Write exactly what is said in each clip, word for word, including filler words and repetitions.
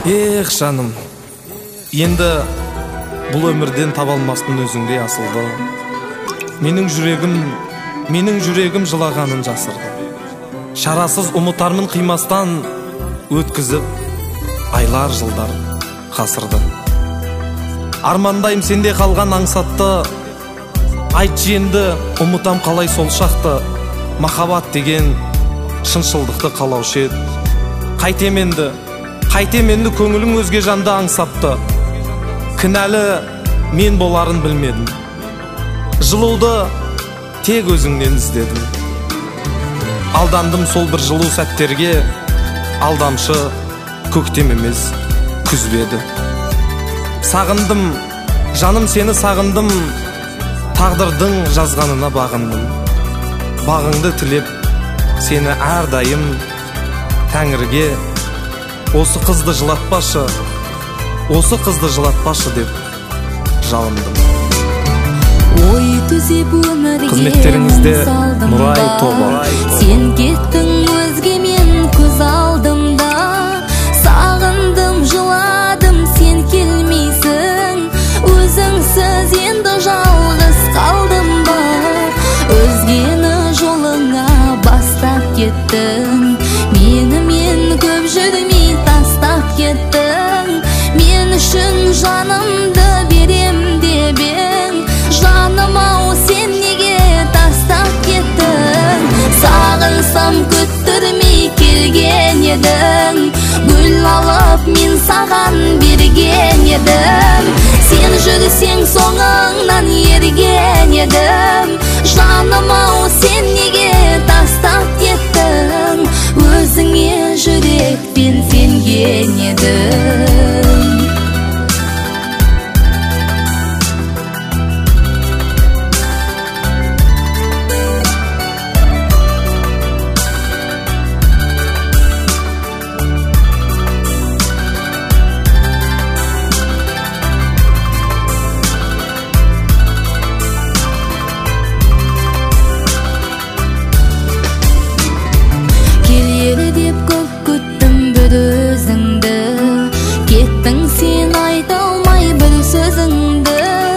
Эх, жаным, енді бұл өмірден таба алмастың өзіңдей асылды. Менің жүрегім, менің жүрегім жылағанын жасырды. Шарасыз ұмытармын қимастан өткізіп айлар жылдар қасырды. Армандайым сенде қалған аңсатты, айтшы енді ұмытам қалай сол шақты. Махаббат деген шыншылдықты қалаушы еді. Қайтем енді, қайтем енді көңілің өзге жанды аңсапты. Кінәлі мен боларын білмедім, жылуды тек өзіңнен іздедім. Алдандым сол бір жылу сәттерге, алдамшы көктем емес күз беді. Сағындым, жаным сені сағындым, тағдырдың жазғанына бағындым. Бағыңды тілеп сені әрдайым Тәңірге осы қызды жылатпашы, осы қызды жылатпашы деп жалындым. Ой түзеп өмірге Қызметтеріңізде Нұрай тобы. Сен кеттің өзгемен көз алдымда, сағындым жыладым сен келмейсің, өзіңсіз енді жалғыз қалдым ба. Өзгені жолыңа бастап кеттің, мені мен көп жүрмей тастап кеттің. Мен үшін жанымды берем деп ең, жаным ау сен неге тастап кеттің. Сағынсам күттірмей келген едің, гүл алып мен саған берген едім. Сен жүрсең соңыңнан ерген едім, жаным ау сен неге тастап кеттің. Өзіңе жүрекпен сенген едім. Кеттің сен айта алмай бір сөзіңді,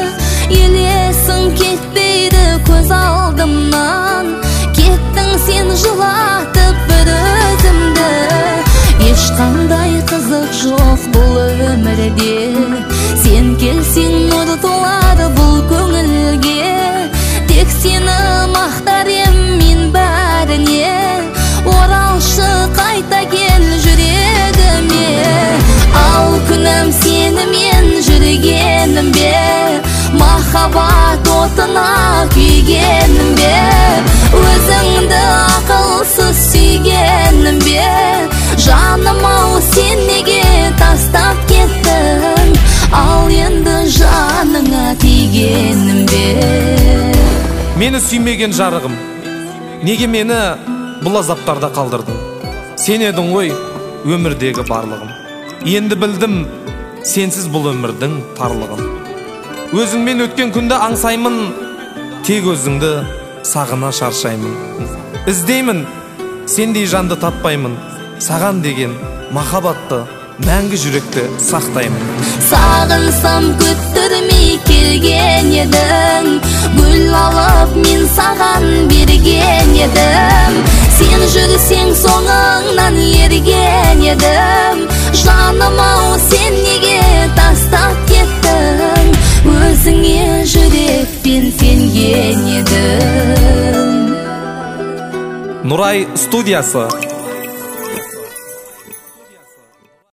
елесің кетпейді көз алдымнан. Кеттің сен жылатып бір өзімді, ешқандай қызық жоқ бұл өмірде. Сен келсең нұр толар бұл көңілге, тек сені мақтар ем мен бәріне. Оралшы қайта кел жүрегіме, ал күнім сені мен жүргенім бе, махаббат отына күйгенім бе. Өзіңді ақылсыз сүйгенім бе, жаным ау сен неге тастап кеттің. Ал енді жаныңа тигенім бе. Мені сүймеген жарығым, неге мені бұл азаптарда қалдырдың? Сен едің ғой өмірдегі барлығым. Енді білдім сенсіз бұл өмірдің тарлығын. Өзіңмен өткен күнді аңсаймын, тек өзіңді сағына шаршаймын. Іздеймін, сендей жанды таппаймын, саған деген махаббатты мәңгі жүректе сақтаймын. Сағынсам күттірмей келген едің, гүл алып мен саған берген едім. Сен жүрсең соңыңнан ерген едім, жаным ау сен неге тастап кеттің. Өзіңе жүрекпен сенген едім. Нұрай студиясы.